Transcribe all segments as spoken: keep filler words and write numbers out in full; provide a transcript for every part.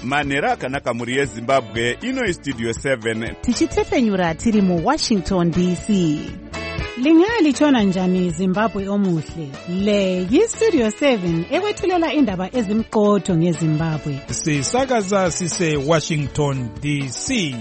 manhero akanaka muri yezimbabwe. Ino istudio seven tichitefenyura tiri muWashington D C. Lingalitshona njani Zimbabwe omuhle? Le yiStudio seven ekwethulela indaba ezimqotho ngeZimbabwe. Sisakaza sise Washington D C.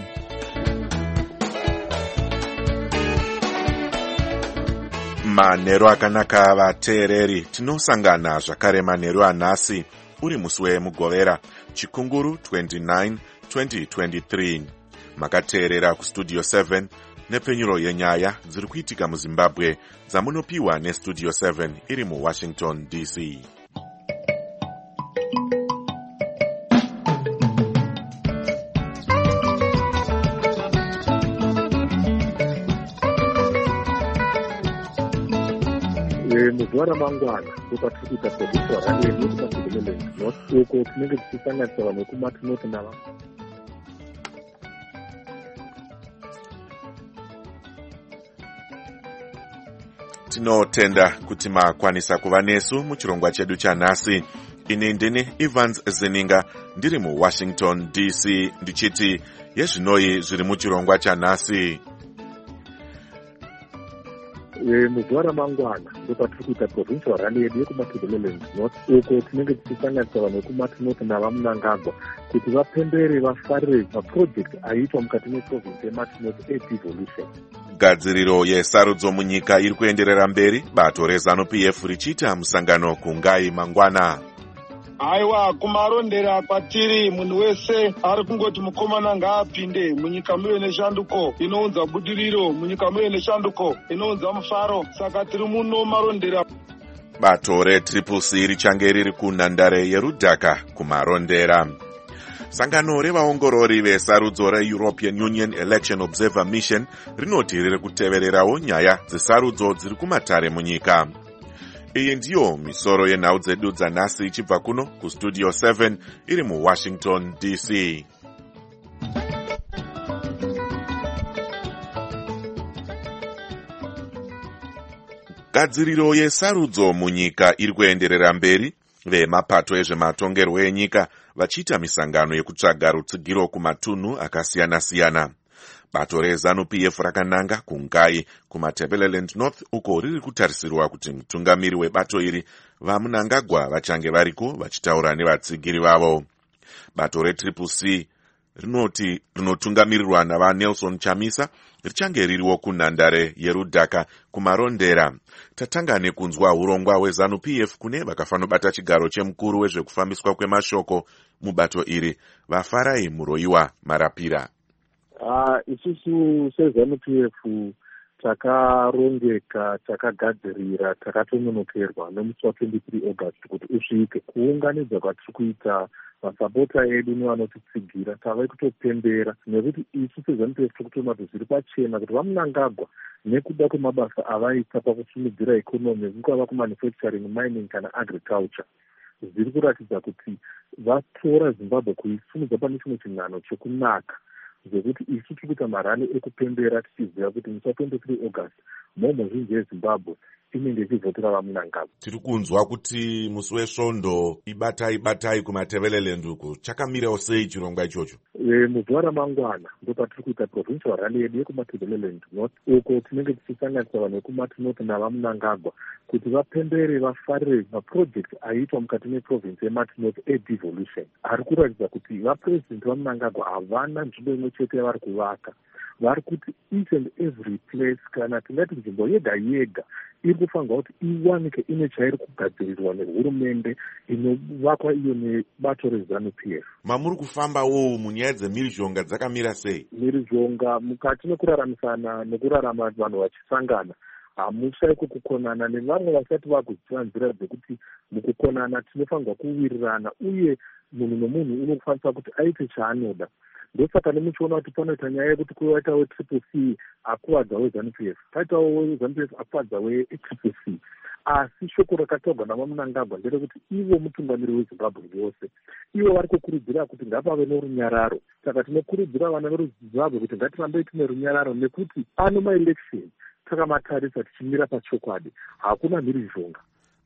Manhero akanaka vateereri, tinosangana zvakare manhero anhasi uri musi wemugovera chikunguru twenty-nine twenty twenty-three. Makateerera kuStudio seven nepfenyuro yenyaya dziri kuitika muZimbabwe dzamunopiwa neStudio seven iri muWashington D C. Muzuva ramangwana ndopatiri kuita producer radio kumaThebelele uko tinenge tichisanganisa vanhu vekumatinoti nava. Tinotenda kuti makwanisa kuva nesu muchirongwa chedu chanhasi. Ini ndini Evans Zininga ndiri muWashington D C ndichiti yezvinoi zviri muchirongwa chanhasi. Muzuva ramangwana ndopatiri kuita provincial rally yedu yekumaThebelele uko tinenge tichisanganisa vanhu vekumatinoti navaMunangagwa kuti vapembere vafarire maproject aiitwa mukati meprovince yematinoti edevolution. Gadziriro yesarudzo munyika iri kuenderera mberi, bato reZANU-P F richiita musangano kungai mangwana. Aiwa, kumarondera kwatiri munhu wese ari kungoti mukomana ngaapinde munyika muve neshanduko inounza budiriro, munyika muve neshanduko inounza mufaro, saka tiri muno marondera. Bato reTriple C richange riri kunhandare yeRudhaka kumarondera. Sangano revaongorori vesarudzo reEuropean Union Election Observer Mission rinoti riri kutevererawo nyaya dzesarudzo dziri kumatare munyika. Iyi ndiyo misoro yenhau dzedu dzanhasi ichibva kuno kuStudio seven iri muWashington D C. Gadziriro yesarudzo munyika iri kuenderera mberi, vemapato ezvematongerwo enyika vachiita misangano yekutsvaga rutsigiro kumatunhu akasiyana-siyana. Bato reZANU-P F rakananga kungai kumaThebeleland North uko riri kutarisirwa kuti mutungamiri webato iri vaMunangagwa vachange variko vachitaura nevatsigiri vavo. Bato reTriple C rinoti rinotungamirirwa navaNelson Chamisa richange ririwo kunhandare yeRudhaka kumarondera. Tatanga nekunzwa urongwa hweZANU-P F kune vakafanobata chigaro chemukuru wezvekufambiswa kwemashoko mubato iri, vaFarai Muroyiwa Marapira. Ah, isusu seZANU-P F takarongeka, takagadzirira, takatononokerwa nemusi wa-twenty-three August kuti usvike kuunganidza kwatiri kuita masapota edu nevanotitsigira tava kutopembera nekuti isu seZANU-P F tiri kutoona kuti zviri pachena kuti vaMunangagwa nekuda kwemabasa avaita pakusimudzira ikonomi kungava kumanufacturing, mining kana agriculture zviri kuratidza kuti vatora Zimbabwe kuisimudza pane chimwe chinhano chekunaka zvekuti isu tiri kuita marani ekupembera tichiziva kuti musi wa-twenty-three August mhomho zhinji yeZimbabwe inenge ichivhotera vaMunangagwa. Tiri kunzwa kuti musi wesvondo ibatai batai kumaThebeleland uko chakamirawo sei chirongwa ichocho? E, muzuva ramangwana ndopatiri kuita provincial rally yedu yekumaThebeleland North uko tinenge tichisanganisa vanhu vekumatinoti navaMunangagwa kuti vapembere vafarire maproject aiitwa mukati meprovince yematinoti edevolution. Ari kuratidza kuti vapresident vaMunangagwa havana nzvimbo imwe chete yavari kuvaka, vari kuti each and every place, kana tingati nzvimbo yega yega iri kufanirwa kuti iwanike ine chairi kugadzirirwa nehurumende inovakwa iyo nebato reZANU-P F. Mamuri kufambawo munyaya dzemhirizhonga dzakamira sei? Mhirizhonga mukati mekuraramisana nekurarama vanhu vachisangana hamushaiko kukonana nevamwe vasati vakuziva nzira dzekuti mukukonana tinofanirwa kuwirirana uye munhu nomunhu unofanira kuti aite chaanoda. Ndosaka nemuchiona kuti panoita nyaya yekuti kuvaita weTriple C akuvadza weZANU-P F, paitawo weZANU-P F akuvadza weTriple C. Asi shoko rakatorwa navaMunangagwa nderekuti ivo mutungamiri weZimbabwe yose, ivo vari kukurudzira kuti ngapave norunyararo. Saka tinokurudzira vana veZimbabwe kuti ngatirambe tine runyararo nekuti ano maelection takamatarisa tichimira pachokwadi, hakuna mhirizhonga.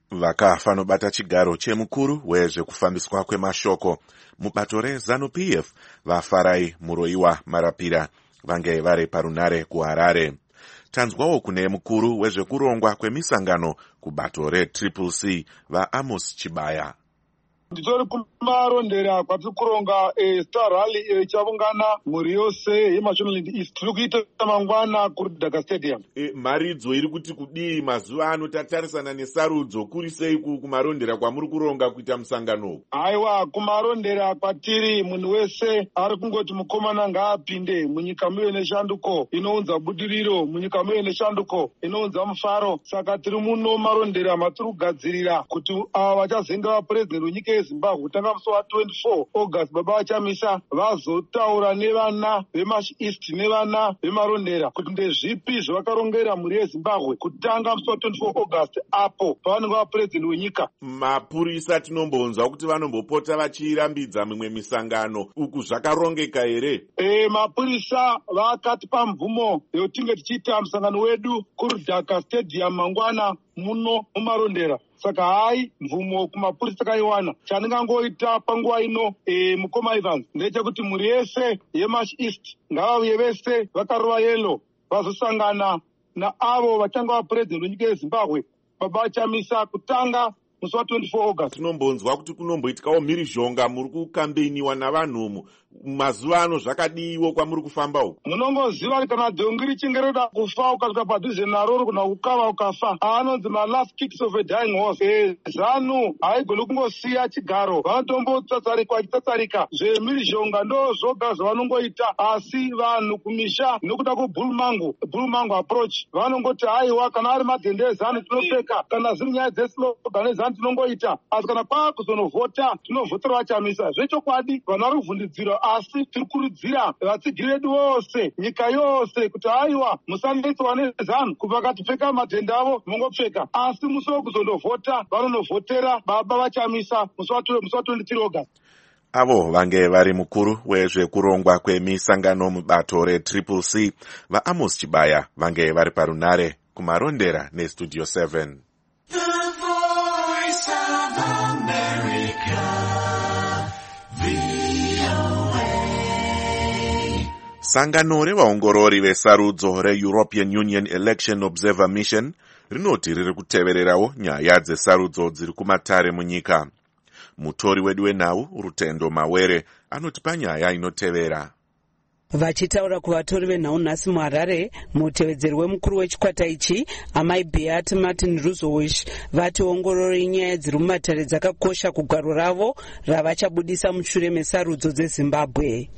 Vakafa nobata chigaro chemukuru wezvekufambiswa kwemashoko mubato reZANU-P F vafarai Muroyiwa Marapira vange vari parunare kuHarare. Tanzwawo kune mukuru wezvekurongwa kwemisangano kubato reTriple C vaAmos Chibaya. Nditori kumarondera kwatiri kuronga Star Rally ichaungana mhuri yose yeMashonaland East. Tiri kuita mangwana kuri Dhaka Stadium. Maridzo iri kuti kudii mazuva ano tatarisana nesarudzo kuri sei kumarondera kwamuri kuronga kuita musangano? Aiwa, kumarondera kwatiri munhu wese ari kungoti mukomana ngaapinde munyika muye neshanduko inounza budiriro, munyika muye neshanduko inounza mufaro. Saka tiri muno marondera matiri kugadzirira kuti ava vachazenga vapurezidendi wenyika yeZimbabwe kutanga musi wa twenty-four August baba vachamisa vazotaura nevana veMash East nevana vemarondera kuti ndezvipi zvavakarongera mhuri yeZimbabwe kutanga musi wa twenty-four August apo pavanenge vapurezidendi wenyika. Mapurisa tinombonzwa kuti vanombopota vachirambidza mimwe misangano, uku zvakarongeka here? E, mapurisa vakatipa mvumo yotinge tichiita musangano wedu kuri Dhaka Stadium mangwana muno mumarondera. Saka hai mvumo kumapurisa kaiwana. Chandingangoita panguva ino e, mukoma Evans ndechekuti mhuri yese yeMash East ngavauye vese vakarova yelo vazosangana naavo vachanga vapurezidendi wenyika yeZimbabwe baba vachamisa kutanga musi wa twenty-four August. Tinombonzwa kuti kunomboitikawo mhirizhonga muri kukambeiniwa navanhu mazuva ano, zvakadiiwo kwamuri kufamba uku? Munongoziva kana dhongi richinge roda kufa ukasvika padhuze naro kana kukava ukafa, anonzi ma-last kicks of a dying horse. E, ZANU haigoni kungosiya chigaro, vanotombotsatsarika vachitsatsarika. Zvemhirizhonga ndo zvoga zvavanongoita, asi vanhu kumisha nokuda kwebhulumango bhulumango approach vanongoti haiwa kana ari madhende eZANU tinopfeka, kana ziri nyaya dzeslogan eZANU tinongoita, asi kana kwakuzonovhota tinovhotera vachamisa. Zvechokwadi vanhu vari kuvhundidzira, asi tiri kurudzira vatsigiri vedu vose nyika yose kuti haiwa musanetsewa neZANU kubva katipfeka madhende avo mongopfeka, asi musi wekuzondovhota vanonovhotera baba vachamisa musi wa twenty-three August. Avo vange vari mukuru wezvekurongwa kwemisangano mubato reTriple C vaAmos Chibaya vange vari parunare kumarondera neStudio seven. Sangano revaongorori vesarudzo reEuropean Union Election Observer Mission rinoti riri kutevererawo nyaya dzesarudzo dziri kumatare munyika. Mutori wedu wenhau Rutendo Mawere anoti panyaya inotevera. Vachitaura kuvatori venhau nhasi muHarare, mutevedzeri wemukuru wechikwata ichi amai Beat Martin Ruzowish vati ongororo yenyaya dziri mumatare dzakakosha kugwaro ravo ravachabudisa mushure mesarudzo dzeZimbabwe.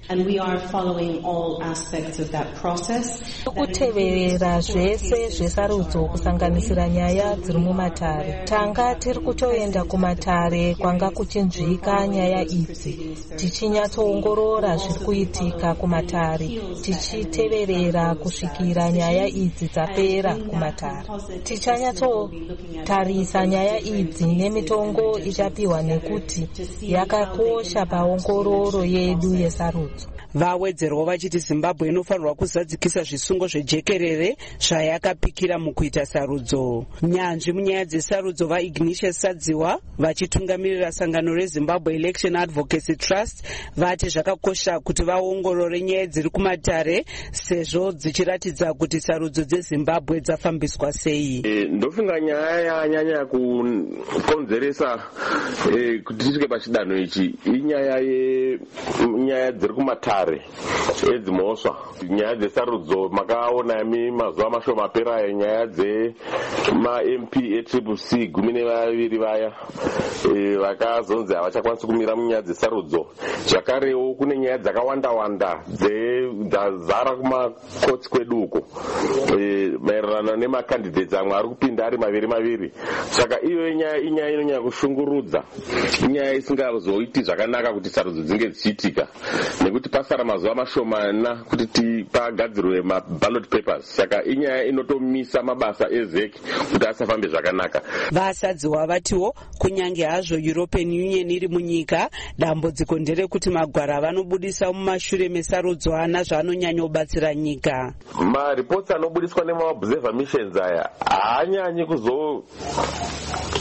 Kuteverera zvese zvesarudzo kusanganisira nyaya dziri mumatare. Tanga tiri kutoenda kumatare kwanga kuchinzvika nyaya idzi, tichinyatsoongorora zviri kuitika kumatare, tichiteverera kusvikira nyaya idzi dzapera kumatare. Tichanyatsotarisa nyaya idzi nemitongo ichapiwa nekuti yakakosha paongororo yedu yesarudzo. Vawedzerwa vachiti Zimbabwe inofanirwa kuzadzikisa zvisungo zvejekerere zvayakapikira mukuita sarudzo. Nyanzvi munyaya dzesarudzo vaIgnatius Sadziwa vachitungamirira sangano reZimbabwe Election Advocacy Trust vati zvakakosha kuti vaongorore nyaya dziri kumatare sezvo dzichiratidza kuti sarudzo dzeZimbabwe dzafambiswa sei. E, ndofunga nyaya yanyanya kukonzeresa e, kuti tisvike pachidanho ichi inyaya yenyaya dziri kumatare edzimosva. Nyaya dzesarudzo makaona mi mazuva mashoma aperayo nyaya dzema-M P eTriple C gumi nevaviri vaya e, vakazonzi havachakwanisi kumira munyaya dzesarudzo. Zvakarewo kune nyaya dzakawanda wanda dzazara kumakotsi kwedu uko e, maererano nemakandidates amwe ari kupinda ari maviri maviri. Saka iyo nyaya inyaya inonyanya kushungurudza, inyaya isingazoiti zvakanaka kuti sarudzo dzinge dzichiitika, nekuti pasara mazuva mashomana kuti pagadzirwe maballot papers. Saka inyaya inotomisa mabasa ezeki kuti asafambe zvakanaka. Vasadziwa vatiwo kunyange hazvo European Union iri munyika, dambudziko nderekuti magwara avanobudisa mumashure mesarudzo ana zvaanonyanya kubatsira nyika. Mareports anobudiswa nemaobserver missions aya haanyanyi kuzo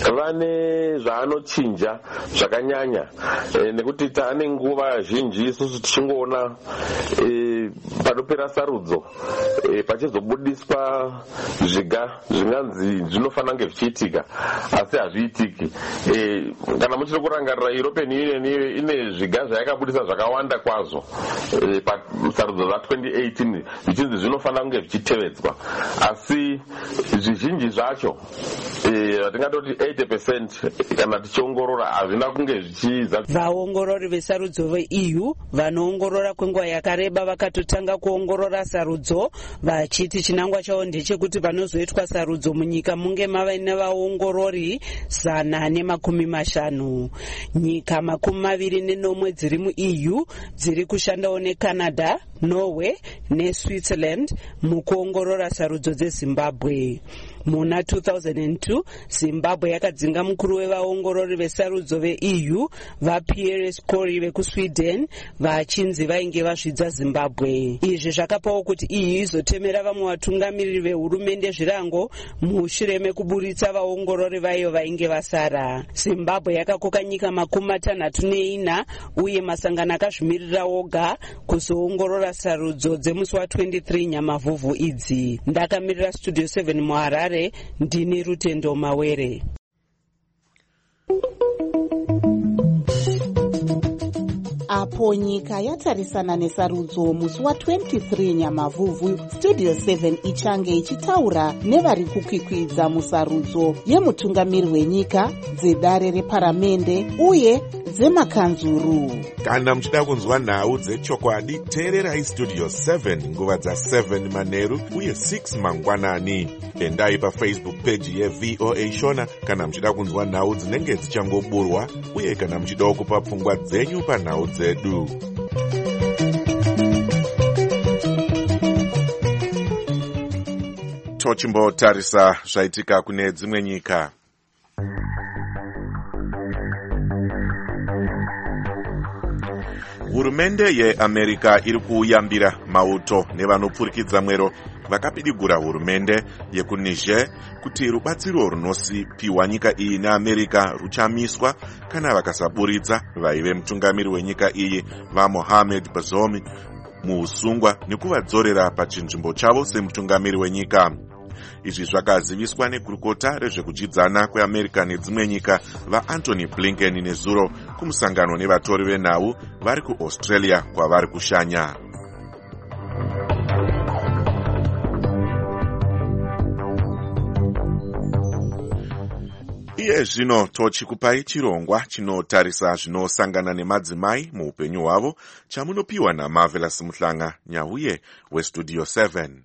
vane zvaanochinja zvakanyanya, e, nekuti taane nguva zhinji isusu tichingoona e, panopera sarudzo e, pachizobudiswa zviga zvinganzi zvinofanira kunge zvichiitika asi hazviitiki. E, kana muchiri kurangarira European Union ine zviga zvayakabudisa zvakawanda kwazvo e, pasarudzo za twenty eighteen zvichinzi zvinofanira kunge zvichitevedzwa, asi zvizhinji zvacho vatingatoti e, eighty percent kana tichiongorora hazvina kunge zvichiza. Vaongorori vesarudzo ve-E U vanoongorora kwenguva yakareba vakatotanga kuongorora sarudzo vachiti chinangwa chavo ndechekuti vanozoitwa sarudzo munyika munge mava nevaongorori zana nemakumi mashanu. Nyika makumi maviri nenomwe dziri mu-E U dziri kushandawo neCanada, Norway neSwitzerland mukuongorora sarudzo dzeZimbabwe. Muna two thousand two Zimbabwe yakadzinga mukuru wevaongorori vesarudzo ve-E U vaPierre Schori vekuSweden vachinzi vainge vasvidza Zimbabwe. Izvi zvakapawo kuti E U izotemera vamwe vatungamiriri vehurumende zvirango mushure mekuburitsa vaongorori vayo vainge vasara. Zimbabwe yakakoka nyika makumi matanhatu neina uye masangano akazvimirira oga kuzoongorora sarudzo dzemusi wa-twenty-three Nyamavhuvhu idzi. Ndakamirira Studio seven muHarare, ndini Rutendo Mawere. Apo nyika yatarisana nesarudzo musi wa-twenty-three Nyamavhuvhu, Studio seven ichange ichitaura nevari kukwikwidza musarudzo yemutungamiri wenyika, dzedare reparamende uye dzemakanzuru. Kana muchida kunzwa nhau dzechokwadi, teererai Studio seven nguva dza seven manheru uye six mangwanani. Endai paFacebook page yeV O A Shona kana muchida kunzwa nhau dzinenge dzichangoburwa uye kana muchida kupa pfungwa dzenyu panhau dzedu. Tochimbotarisa zvaitika kune dzimwe nyika. Hurumende yeAmerica iri kuyambira mauto nevanopfurikidza mwero vakapidigura hurumende yekuNiger kuti rubatsiro runosipiwa nyika iyi neAmerica ruchamiswa kana vakasaburitsa vaive mutungamiri wenyika iyi vaMohamed Bazoum muusungwa nekuvadzorera pachinzvimbo chavo semutungamiri wenyika. Izvi zvakaziviswa nekurukota rezvekuchidzana kweAmerica nedzimwe nyika vaAntony Blinken nezuro kumusangano nevatori venhau vari kuAustralia kwavari kushanya. Iye zvino tochikupai chirongwa chinotarisa zvinosangana nemadzimai muupenyu hwavo chamunopiwa naMarvelous Muhlanga, nyauye weStudio seven.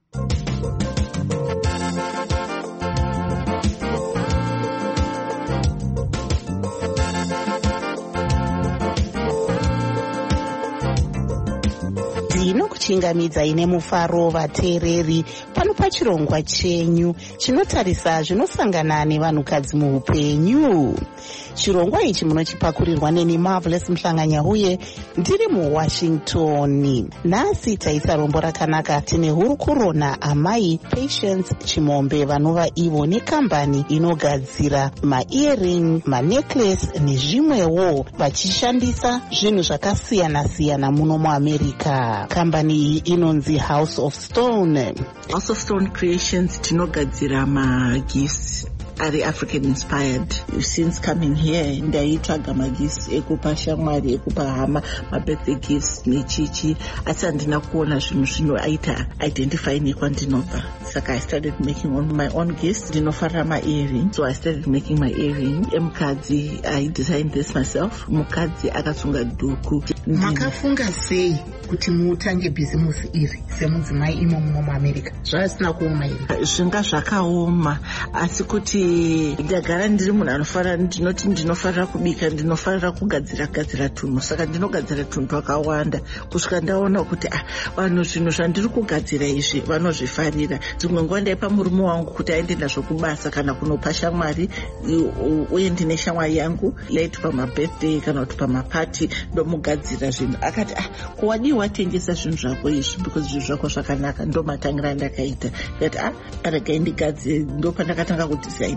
Ndinokuchingamidza ine mufaro vateereri pano pachirongwa chenyu chinotarisa zvinosangana nevanhukadzi muupenyu. Chirongwa ichi munochipakurirwa neni Marvelous Muhlanga uye ndiri muWashington. Nhasi taisa rombo rakanaka. Tine hurukuro naamai Patience Chimombe vanova ivo nekambani inogadzira ma-earring, ma-necklace nezvimwewo vachishandisa zvinhu zvakasiyana-siyana muno muAmerica. Kambani iyi inonzi House of Stone. House of Stone Creations tinogadzira magifts ari African inspired. Since coming here ndaitsvaga magifts ekupa shamwari, ekupa hama, ma-birthday gifts nechichi, asi handina kuona zvinhu zvinoita identify nekwandinobva. Saka I started making on my own gifts. Ndinofarira ma-earring, so I started making my earring. Emukadzi, I designed this myself. Mukadzi akasunga dhuku. Makafunga sei kuti mutange bhizimusi iri semudzimai imo muno muAmerica? Zvasina kuoma iri? Zvinga zvakaoma, asi kuti ndagara ndiri munhu anofarira, ndinoti ndinofarira kubika, ndinofarira kugadzira gadzira tunhu, saka ndinogadzira tunhu twakawanda kusvika ndaona kuti ah, vanhu zvinhu zvandiri kugadzira izvi vanozvifarira. Dzimwe nguva ndaipa murume wangu kuti aende nazvo kubasa kana kunopa shamwari, uye ndine shamwari yangu late pamabirthday kana kuti pamapati ndomugadzira zvinhu. Akati ah, kuwadi watengesa zvinhu zvako izvi because zvinhu zvako zvakanaka. Ndomatangira ndakaita ndikati ah, regai ndigadzire. Ndopandakatanga kuti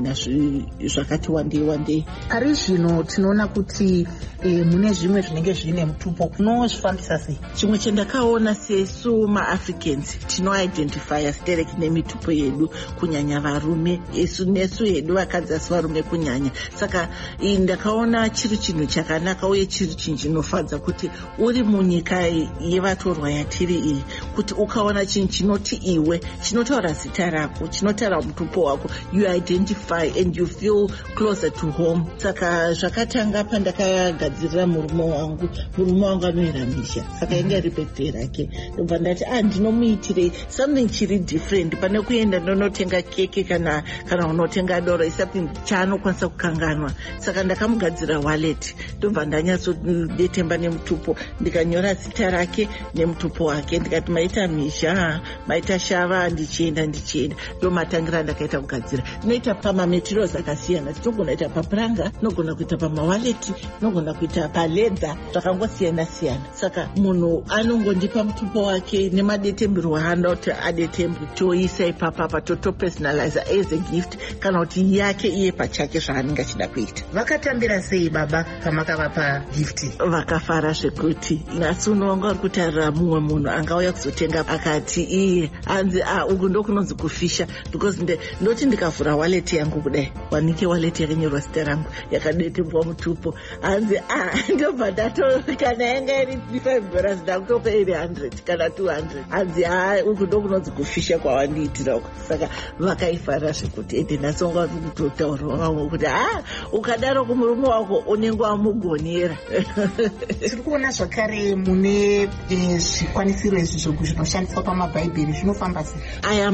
kusaina zvakati wandei wandei. Pari zvino tinoona kuti e, mune zvimwe zvinenge zvine mutupo, unozvifambisa sei? Chimwe chandakaona sesu maAfricans tinoidentifya stereki nemitupo yedu, kunyanya varume, isu nesu hedu vakadzi asi varume kunyanya. Saka ndakaona chiri chinhu chakanaka uye chiri chinhu chinofadza kuti uri munyika yevatorwa yatiri iyi, kuti ukaona chinhu chinoti iwe, chinotaura zita rako, chinotaura mutupo wako, you identify and you feel closer to home. Saka zvakatanga pandakagadzirira murume wangu, murume wangu anoera misha, saka inge iri birthday rake, ndobva ndati ah ndinomuitirei something chiri different pane kuenda ndonotenga keke kana kana unotenga doro, something chaanokwanisa kukanganwa. Saka ndakamugadzira wallet, ndobva ndanyatsodetemba nemutupo, ndikanyora zita rake nemutupo wake, ndikati maita misha, maita shava, ndichienda ndichienda, ndomatangira ndakaita kugadzira. Ndinoita pamaterials akasiyana, tinogona kuita papuranga, tinogona kuita pamawallet, tinogona kuita paledha, zvakangosiyana siyana. Saka munhu anongondipa mutupo wake nemadetembero waanoti adetembwe, toisa ipapa totopersonalize as a gift kana kuti yake iye pachake zvaanenge achida kuita. Vakatambira sei baba pamakavapa gift? Vakafara zvekuti nhasi unonga uri kutarira mumwe munhu angauya kuzotenga akati iye anzi ah uku ndokunonzi kufisha, because ndoti ndikavhura wallet yangu kudai wanike wallet yakanyorwa zita rangu yakadetembwa mutupo, anzi ah ndobva ndato kana yanga iri five dollars ndakutopa iri one hundred kana two hundred, anzi ah uku ndokunonzi kufisha kwawandiitira uku. Saka vakaifara zvekuti ende nhasi unga uri kutotaura vamwe kuti ah ukadaro kumurume wako unenge wamugonera. Tiri kuona zvakare mune zvikwanisiro izvi zvinoshandiswa pamabhaibheri, zvinofamba sei? Aya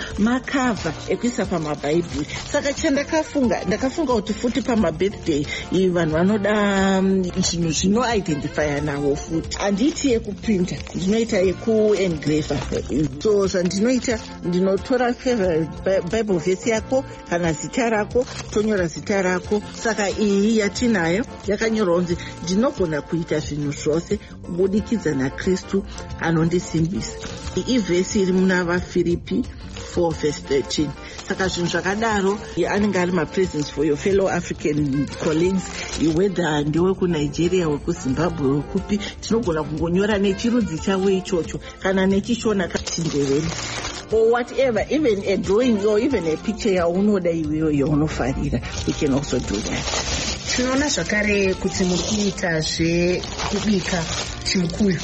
makava ekuisa pamabhaibheri. Saka chandakafunga ndakafunga kuti futi pamabirthday vanhu vanoda zvinhu zvinoidentifya nawo futi. Handiti yekuprinta, ndinoita yekuengrava. So zvandinoita ndinotora favorite bible verse yako kana zita rako, tonyora zita rako. Saka iyi yatinayo yakanyorwa kunzi ndinogona kuita zvinhu zvose kubudikidza naKristu anondisimbisa. Ivhesi iri muna vaFiripi four verse thirteen. Saka zvinhu zvakadaro anenge ari mapresents for your fellow African colleagues, whether ndiwe kuNigeria, wekuZimbabwe, wekupi, tinogona kungonyora nechirudzi chavo ichocho kana nechishona kachindeveni or whatever, even a drawing or even a picture yaunoda iweyo yaunofarira. We can also do that. Tinoona zvakare kuti muri kuita zvekubika chimukuyu.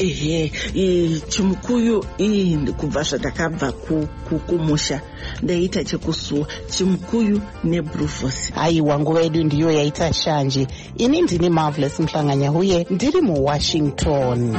Ehe, chimukuyu iyi kubva zvandakabva kumusha ndaita chekusuwa chimukuyu nebrufos. Aiwa, nguva yedu ndiyo yaita shanje. Ini ndini Marvelous Mhlanganya uye ndiri muWashington.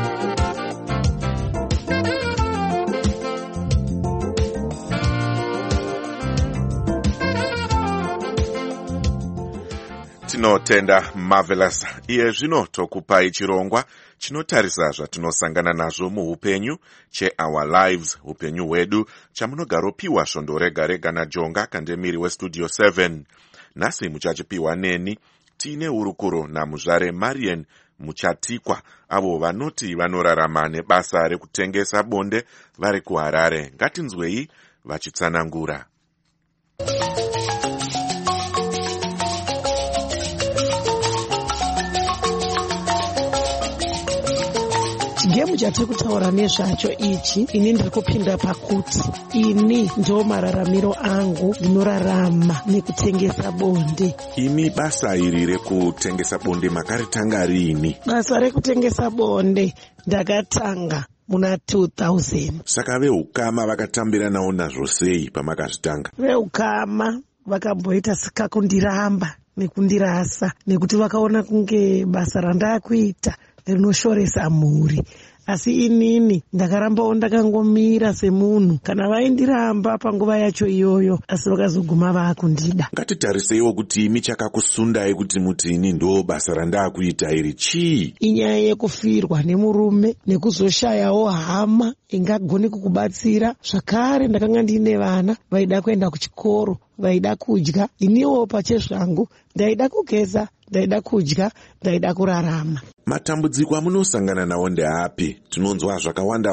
Tinotenda Marvelous. Iye zvino tokupai chirongwa chinotarisa zvatinosangana nazvo muupenyu che Our Lives, upenyu hwedu, chamunogaropiwa svondo rega rega naJonga Kandemiri weStudio seven. Nhasi muchachipiwa neni tine urukuro namuzvare Marian Muchatikwa, avo vanoti vanorarama nebasa rekutengesa bonde vari kuHarare. Ngatinzwei vachitsanangura. Chigemu chatiri kutaura nezvacho ichi, ini ndiri kupinda pakuti ini ndo mararamiro angu, ndinorarama nekutengesa bonde. Imi basa iri rekutengesa bonde makaritanga rini? Basa rekutengesa bonde ndakatanga muna two thousand. Saka veukama vakatambira nawo nazvo sei pamakazvitanga? Veukama vakamboita sikakundiramba nekundirasa nekuti vakaona kunge basa randakuita rinoshoresa mhuri. Asi inini ndakarambawo ndakangomira semunhu kana vaindiramba panguva yacho iyoyo, asi vakazoguma vaakundida. Ngatitariseiwo kuti imi chakakusundai kuti muti ini ndo basa randakuita iri chii? Inyaya yekufirwa nemurume nekuzoshayawo hama ingagone kukubatsira. Zvakare ndakanga ndine vana vaida kuenda kuchikoro, vaida kudya. Iniwo pachezvangu ndaida kugeza, ndaida kudya, ndaida kurarama. Matambudziko amunosangana nawo ndeapi? Tinonzwa zvakawanda wanda.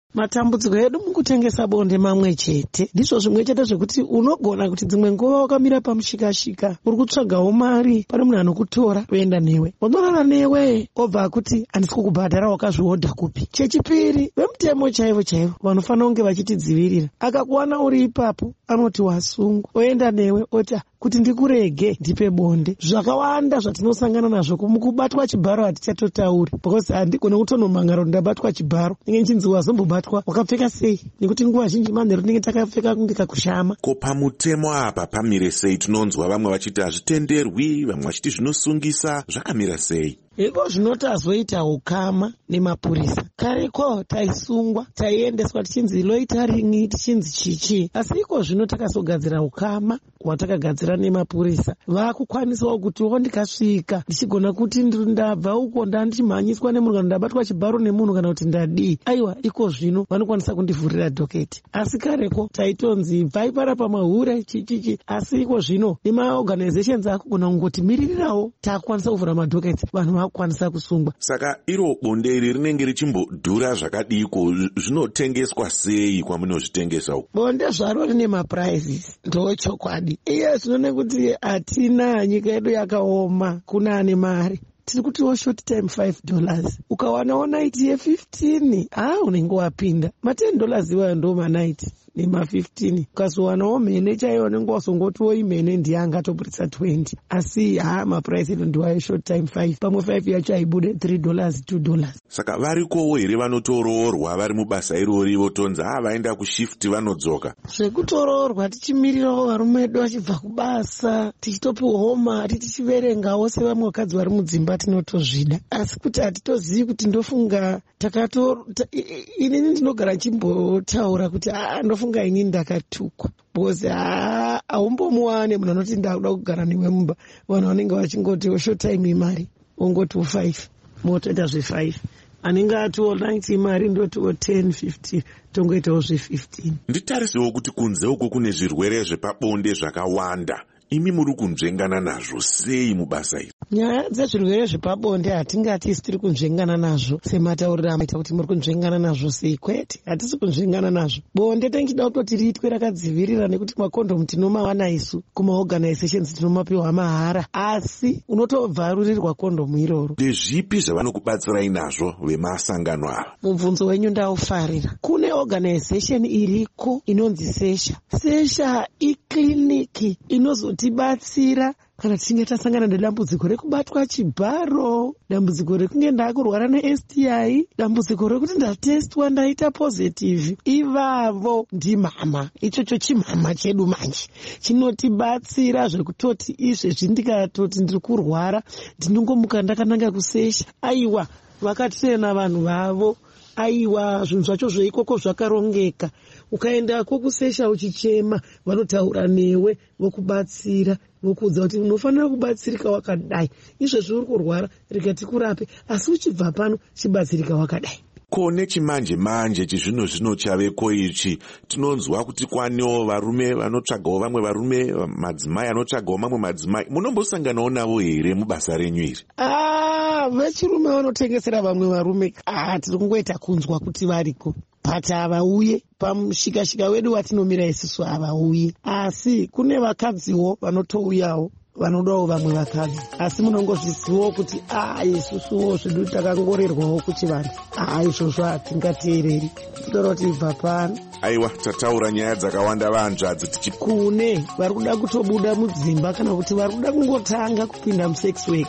matambudziko edu mukutengesa bonde mamwe chete ndizvo zvimwe chete zvekuti unogona kuti dzimwe nguva wakamira pamushikashika uri kutsvagawo mari pane munhu anokutora oenda newe onorara newe obva akuti handisi kukubhadhara wakazviodha kupi. Chechipiri, vemutemo chaivo chaivo vanofanira kunge vachitidzivirira akakuwana uri ipapo anoti wasungu oenda newe oti kuti ndikurege ndipe bonde. Zvakawanda zvatinosangana nazvo mukubatwa chibharo hatichatotauri because handigone kutonomangara kuti ndabatwa chibharo ndinge nchinzi wazombobatwa wakapfeka sei nekuti nguva zhinji manheru tinenge takapfeka kunge kakushama. Ko pamutemo apa pamire sei? Tinonzwa vamwe vachiti hazvitenderwi, vamwe vachiti zvinosungisa. Zvakamira sei? Iko zvinotazoita ukama nemapurisa. Kareko taisungwa taiendeswa tichinzi loitering tichinzi chichi, asi iko zvino takazogadzira ukama watakagadzira nemapurisa. Vakukwanisawo kuti wo ndikasvika ndichigona kuti ndabva uko ndandichimhanyiswa nemunhu kana ndabatwa chibharo nemunhu kana kuti ndadii, aiwa iko zvino vanokwanisa kundivhurira dhoketi. Asi kareko taitonzi bvai para pamahure chichichi, asi iko zvino nemaorganizations akugona kungoti miririrawo takukwanisa kuvhura madhoketi vanhu vakukwanisa kusungwa. Saka iro bonde iri rinenge richimbodhura zvakadiko, zvinotengeswa sei kwamunozvitengesa uko? Bonde zvaro rine maprizes ndochokwadi. Iye zvinoone kuti hatina nyika yedu yakaoma, kuna ane mari. Tiri kutiwo short time five dollars. Ukawanawo night ye fifteen, ah unenge wapinda. Ma ten dollars iwayo ndo ma night nema fifteen. Ukazowanawo mhene chaiyo unenge wasongotiwo imhene ndiye angatopurisa twenty. Asi ha ma price edu ndiwayo short time five. Pamwe five yacho aibude three dollars, two dollars. Saka varikowo here vanotoroorwa vari mubasa irori votonza ah vaenda kushift vanodzoka? Zvekutoroorwa tichimirirawo varume vedu vachibva kubasa, tichitopiwawo mari tichiverengawo sevamwe vakadzi vari mudzimba tinotozvida. Asi kuti hatitozivi kuti ndofunga takato ta, inini ndinogara chimbotaura kuti ah ndofunga inini ndakatukwa. Because ah haumbomuwane munhu anoti ndakuda kugara newe mumba. Vanhu vanenge vachingoti short time imari ongoti five motoita zve five. Anenge atiwo ninety imari ndotiwo ten fifteen tongoitawo zve fifteen. Nditarisiwo kuti kunze uko kune zvirwere zvepabonde zvakawanda. Imi muri kunzvengana nazvo sei mubasa iri? Nyaya dzezvirwere zvepabonde hatingati tiri kunzvengana nazvo sematauriro amaita kuti muri kunzvengana nazvo sei. Kwete, hatisi kunzvengana nazvo. Bonde tengida kutoti riitwe rakadzivirira nekuti makondomu tinomawana isu kumaorganizations tinomapiwa mahara, asi unotobvarurirwa kondomu iroro. Ndezvipi zvavanokubatsirai nazvo vemasangano ava? Mubvunzo wenyu ndaufarira. Kune organization iriko inonzi Sesha. Sesha ikliniki inozotibatsira kana tichinge tasangana nedambudziko rekubatwa chibharo, dambudziko rekunge ndakurwara ne-S T I, dambudziko rekuti ndatestwa ndaita positive. Ivavo ndimhama, ichocho chimhama chedu manje chinotibatsira zvekutoti izvezvi ndikatoti ndiri kurwara ndinongomuka ndakananga kusesha, aiwa vakatena vanhu vavo, aiwa zvinhu zvacho zveikoko zvakarongeka. Ukaendako kusesha uchichema vanotaura newe vokubatsira vokuudza kuti unofanira kubatsirika wakadai, izvezvi uri kurwara rega tikurape, asi uchibva pano chibatsirika wakadai. Kone chimanje manje chizvino zvino chaveko ichi tinonzwa kuti kwanewo varume vanotsvagawo vamwe varume, madzimai anotsvagawo mamwe madzimai. Munombosanganawo navo here mubasa renyu iri? Ah, vechirume vanotengesera vamwe varume ah tiri kungoita kunzwa kuti variko. But havauye pamushikashika wedu watinomira isusu havauye. Asi kune vakadziwo vanotouyawo vanodawo vamwe vakadzi, asi munongozvizivawo kuti ah isusuwo zvedu takangorerwawo kuchivanhu. Ah izvozvo hatingateereri, tinoda kuti ibva pano. Aiwa, tataura nyaya dzakawanda vanzvadzi tichi kune vari kuda kutobuda mudzimba kana kuti vari kuda kungotanga kupinda musex work.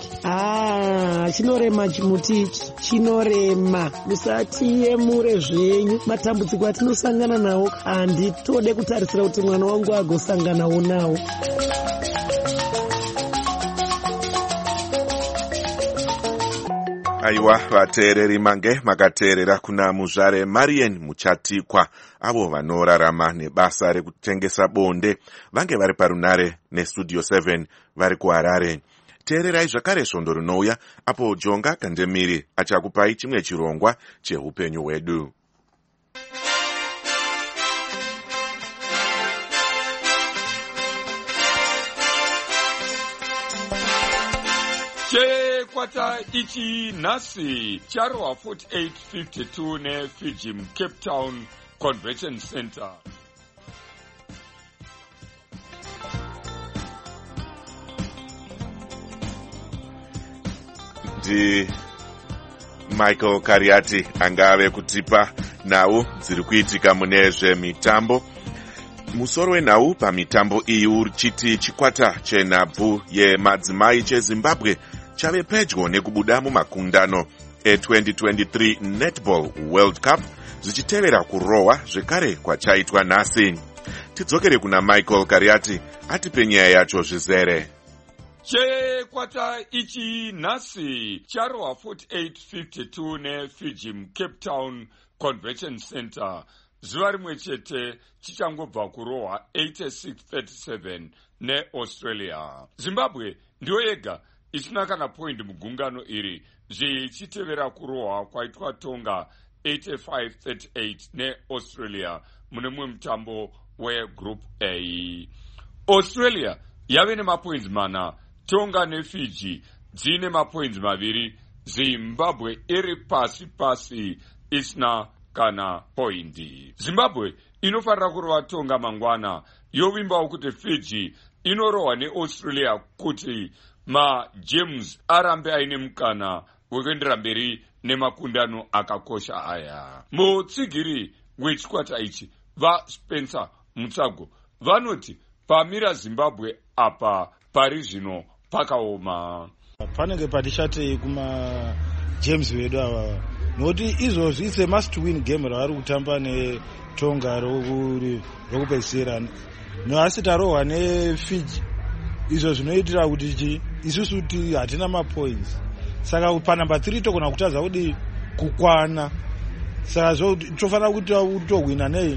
Ah chinorema chimuti ichi, chinorema. Musatiyemure zvenyu matambudziko atinosangana nawo, handitode kutarisira kuti mwana wangu agosanganawo nawo. Aiwa, vateereri mange makateerera kuna muzvare Marian Muchatikwa, avo vanorarama nebasa rekutengesa bonde, vange vari parunare nestudio seven vari kuHarare. Teererai zvakare svondo rinouya apo Jonga Kandemiri achakupai chimwe chirongwa chehupenyu hwedu. chikwata ichi nhasi charohwa forty-eight fifty-two neFiji muCape Town Convention Center. ndi Michael Kariati angave kutipa nhau dziri kuitika mune zvemitambo. Musoro wenhau pamitambo iyi uri chiti chikwata chenhabvu yemadzimai cheZimbabwe chave pedyo nekubuda mumakundano e-twenty twenty-three Netball World Cup zvichitevera kurohwa zvekare kwachaitwa nhasi. Tidzokere kuna Michael Kariati atipe nyaya yacho zvizere. Chikwata ichi nhasi charohwa forty-eight fifty-two neFiji muCape Town Convention Center. Zuva rimwe chete chichangobva kurohwa eighty-six thirty-seven neAustralia. Zimbabwe ndiyo yega isina kana point mugungano iri zvichitevera kurohwa kwaitwa Tonga eighty-five thirty-eight neAustralia mune mumwe mutambo weGroup A. Australia yave nemapoints mana, Tonga neFiji dzine mapoints maviri, Zimbabwe iri pasi pasi isina kana poindi. Zimbabwe inofanira kurova Tonga mangwana, yovimbawo kuti Fiji inorohwa neAustralia kuti maJames arambe aine mukana wekuendera mberi nemakundano akakosha aya. Mutsigiri wechikwata ichi vaSpencer Mutsago vanoti pamira Zimbabwe apa pari zvino pakaoma. Panenge patishatei kuma James vedu ava nokuti izvozvi it's a must win game ravari kutamba neTonga rokupedzisira noasi tarohwa neFiji. Izvo zvinoitira kuti isusu hatina mapoints, saka panamba three togona kutadza kuti kukwana, saka zvo tofanira kuti tohwina nei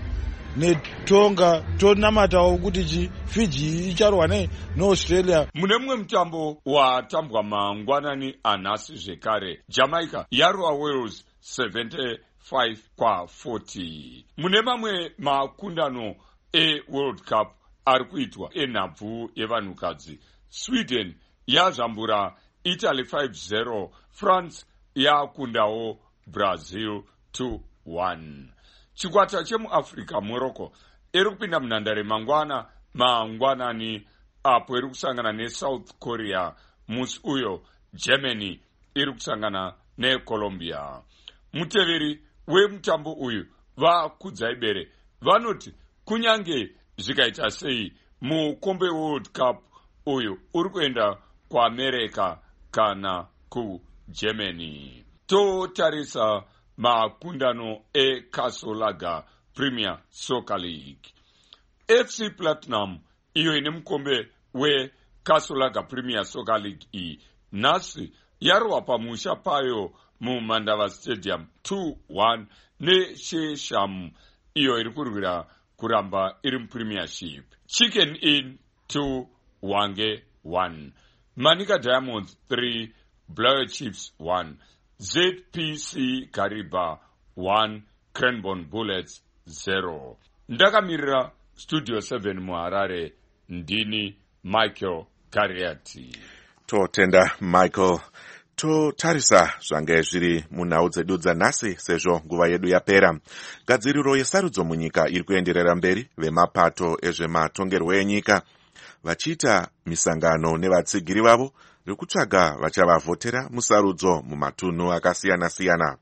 neTonga tonamatawo kuti chi Fiji icharohwa nei neAustralia. Mune mumwe mutambo watambwa mangwanani anhasi zvekare, Jamaica yarohwa Wales seventy-five kwa forty. Mune mamwe makundano eWorld Cup ari kuitwa enhabvu yevanhukadzi, Sweden yazvambura Italy five zero, France yakundawo Brazil two one. Chikwata chemuAfrica Morocco iri kupinda munhandare mangwana mangwanani apo iri kusangana neSouth Korea. Musi uyo Germany iri kusangana neColombia. Muteveri wemutambo uyu vaKudzaibere vanoti kunyange zvikaita sei mukombe World Cup uyu uri kuenda kuAmerica kana kuGermany. Totarisa makundano eCasolaga Premier Soccer League. F C Platinum iyo ine mukombe weCasolaga Premier Soccer League iyi nhasi yarohwa pamusha payo muMandava Stadium two one neShesham iyo iri kurwira kuramba iri muPremiership. Chicken Inn two Wange one, Manica Diamonds three, Blair Chiefs one, Z P C Kariba one, Cranbourne Bullets zero. Ndakamirira Studio seven muHarare, ndini Michael Kariati. Totenda Michael. Totarisa zvange zviri munhau dzedu dzanhasi sezvo nguva yedu yapera. Gadziriro yesarudzo munyika iri kuenderera mberi, vemapato ezvematongerwo enyika vachiita misangano nevatsigiri vavo vekutsvaga vachavavhotera musarudzo mumatunhu akasiyana-siyana.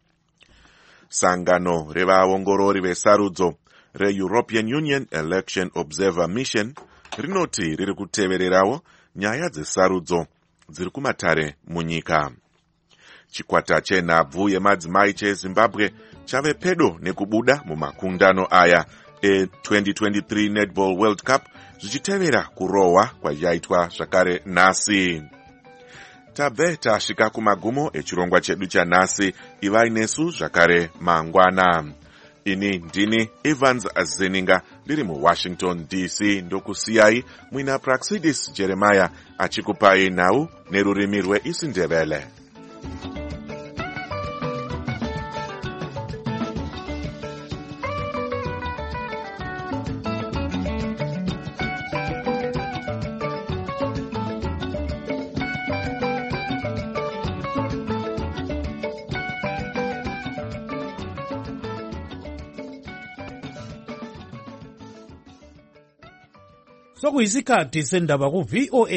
Sangano revaongorori vesarudzo reEuropean Union Election Observer Mission rinoti riri kutevererawo nyaya dzesarudzo dziri kumatare munyika. Chikwata chenhabvu yemadzimai cheZimbabwe chave pedo nekubuda mumakundano aya e-twenty twenty-three Netball World Cup zvichitevera kurohwa kwachaitwa zvakare nhasi. Tabve tasvika kumagumo echirongwa chedu chanhasi. Ivai nesu zvakare mangwana. Ini ndini Evans Azeninga ndiri muWashington D C ndokusiyai muina Praxidis Jeremiah achikupai nhau nerurimi rweIsindebele. sokuyisikhathi sendaba ku-V O A